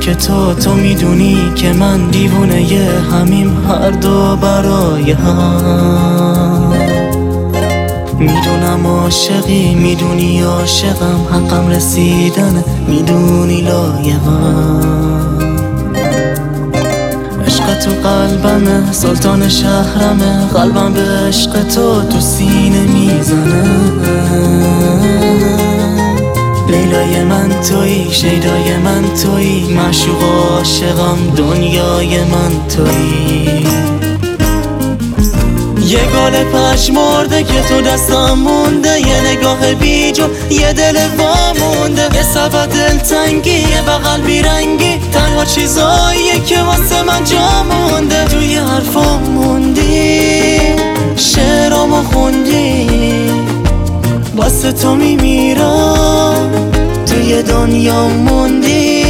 که تو میدونی که من دیوونه همیم هر دو برای هم. میدونم عاشقی، میدونی عاشقم، حقم رسیدن، میدونی لایقم. عشق تو قلبمه، سلطان شهرمه، قلبم به عشق تو سینه میزنه. لیلای من تویی، شیدای من تویی، معشوق و عاشقم، دنیای من تویی. یه گل پشمرده که تو دستم مونده، یه نگاه بیجون، یه دل وامونده، یه سبب دلتنگی، یه بغل بیرنگی، تنها چیزاییه که واسه من جا مونده. توی حرفام موندی، شعرامو خوندی، واسه تو میمیرم، توی دنیا موندی.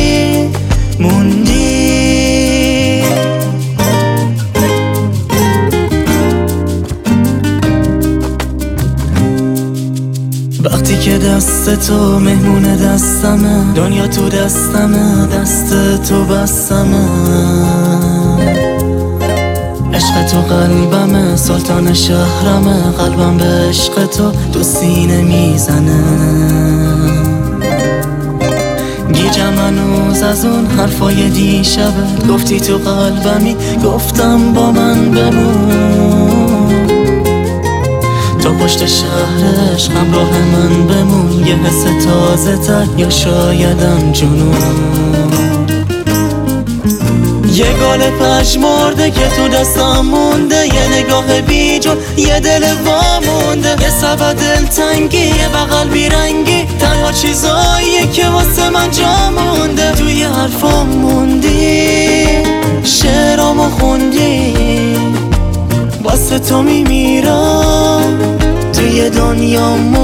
وقتی که دست تو مهمون دستمه، دنیا تو دستمه، دست تو بستمه. عشق تو قلبمه، سلطان شهرمه، قلبم به عشق تو سینه میزنه. گیجم هنوز از اون حرفای دیشبت، گفتی تو قلبمی، گفتم با من بمون. تو پشت شهر عشق همراه من بمون، یه حس تازه تر یا شایدم جنون. یه گل پشمرده که تو دستم مونده، یه نگاه بیجون، یه دل وامونده، یه سبب دلتنگی، یه بغل بیرنگی، تنها چیزاییه که واسه من جا مونده. توی حرفام موندی، شعرامو خوندی، واسه تو میمیرم، توی دنیا